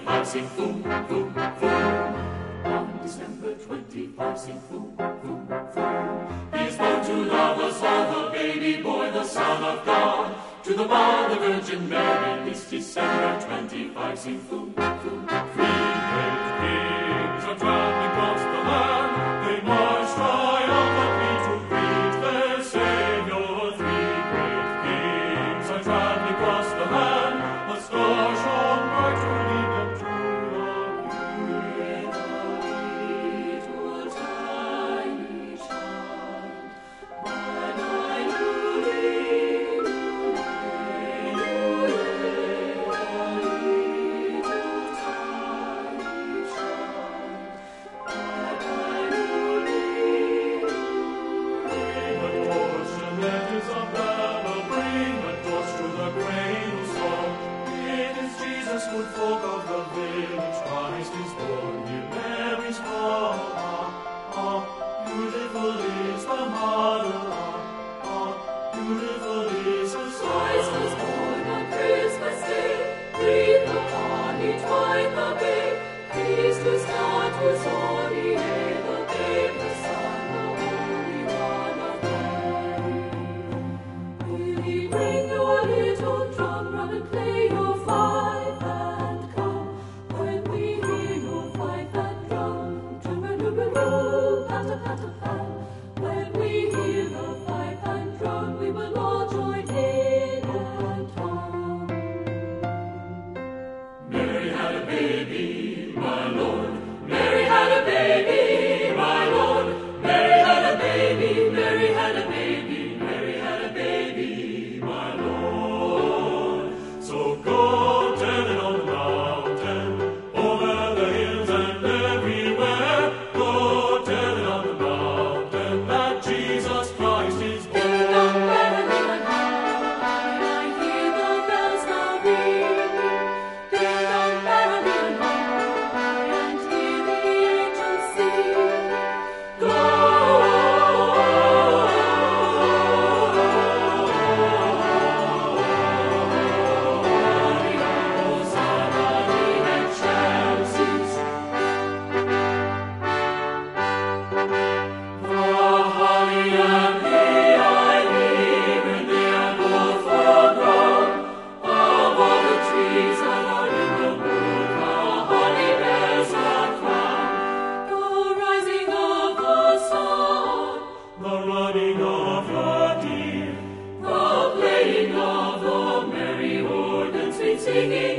25, sing boom, boom, boom. On December 25, sing boom, boom, boom. He is born to love us all, the baby boy, the Son of God. To the bar, the Virgin Mary, this December 25, sing boom, boom. 3 great kings are traveling across the land. They march triumphantly to greet their Savior. 3 great kings are traveling across the land. A star shone bright to lead them to the tiny child. Good folk of the village, Christ is born, near Mary's home. Beautiful is the mother, beautiful is the son. Christ was born on Christmas Day, breathe upon each white the babe. Peace to start, whose holy name the babe, the Son, the Holy One of men. Will ye bring your little drum, run and play your fife and come? When we hear your fife and drum, drum-a-doo-a-doo, pat-a-pat-a-pat. When we hear the fife and drum, we will all join in and hum. Mary had a baby, my Lord. Mary had a baby, my Lord. Mary had a baby, Mary had a baby, Mary had a baby, my Lord. So go tell it on the mountain, over the hills and everywhere. Go tell it on the mountain that Jesus Christ is born. Ding dong, merrily and high, I hear the bells now ringing. Ding dong, merrily and high, and hear the angels sing. The rising of the sun, The running of the deer, the playing of the merry organ, sweet singing